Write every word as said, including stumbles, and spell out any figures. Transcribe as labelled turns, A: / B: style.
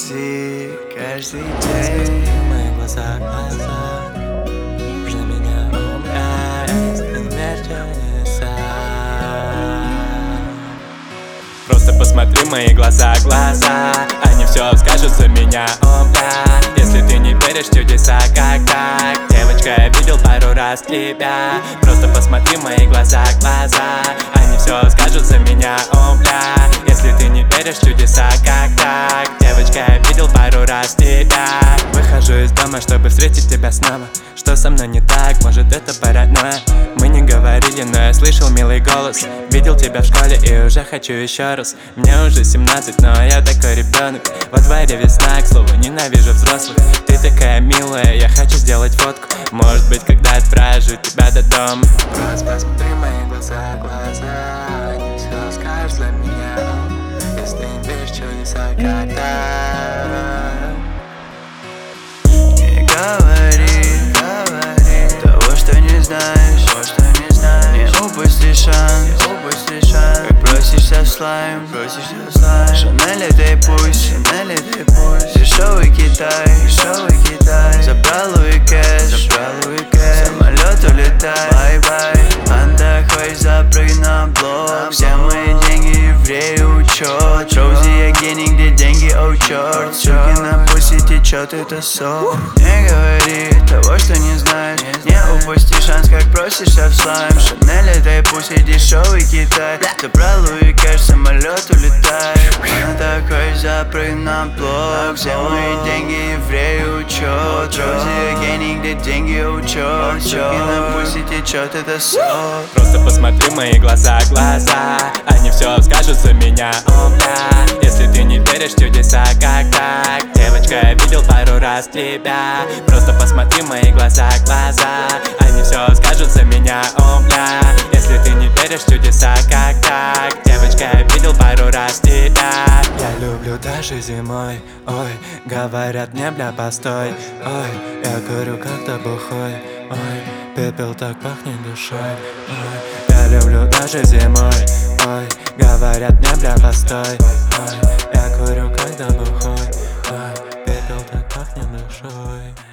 A: такси каждый день.
B: В моих глазах глаза, уж на меня умирает, смертью нельзя. Просто посмотри в мои глаза, глаза, они все скажут за меня, о, бля. Если ты не веришь в чудеса, как так? Девочка, я видел пару раз тебя. Просто посмотри в мои глаза, глаза, они все скажут за меня, о, бля. Если ты не веришь в чудеса, как так? Девочка, я видел пару раз тебя. Выхожу из дома, чтобы встретить тебя снова. Что со мной не так? Может, это паранойя? Мы не говорили, но я слышал милый голос. Видел тебя в школе и уже хочу еще раз. Мне уже семнадцать, но я такой ребенок. Во дворе весна, к слову, ненавижу взрослых. Ты такая милая, я хочу сделать фотку. Может быть, когда отпровожу тебя до дома.
A: Просто посмотри в мои глаза, глаза, они все скажут за меня. Если не веришь в чудеса, как так? Не говори, говори того, что не знаешь, то, что не знаешь. Не упусти шанс, не упусти шанс. Как просишься в слайм, просишься в слайм. Шанель этой пусть, Шанель этой пусть. Дешевый Китай, дешевый Китай. Забрал Луи кэш, забрал Луи кэш. Самолет улетай, бай-бай. Анда, хоть запрыгни на блок. Все мои деньги, евреи, учет. Роузи, я гений, где деньги, оу, черт. Суки на пусть течет, это сок. Не говори того, что не знаешь. Не упусти шанс, как просишься в слайм. Шанель этой пусть и дешевый Китай. Забрал Луи кэш, самолет улетай. Она такой, запрыгни на блок. Все мои деньги, евреи, учет. Роузи, я гений, где деньги, оу, черт. Суки на пусть течет, это сок.
B: Просто посмотри в мои глаза, глаза, они все скажут за меня, о, бля. Если ты не веришь в чудеса, как так? Девочка, я видел пару раз тебя. Просто посмотри в мои глаза, глаза, они все скажут за меня, о, бля. Если ты не веришь в чудеса, как так? Девочка, я видел пару раз тебя. Я люблю даже зимой, ой, говорят мне, бля, постой, ой, я курю как-то бухой, ой, пепел так пахнет душой, ой, я люблю даже зимой, ой, говорят мне, бля, постой, ой, я курю когда бухой, ой, пепел так пахнет душой.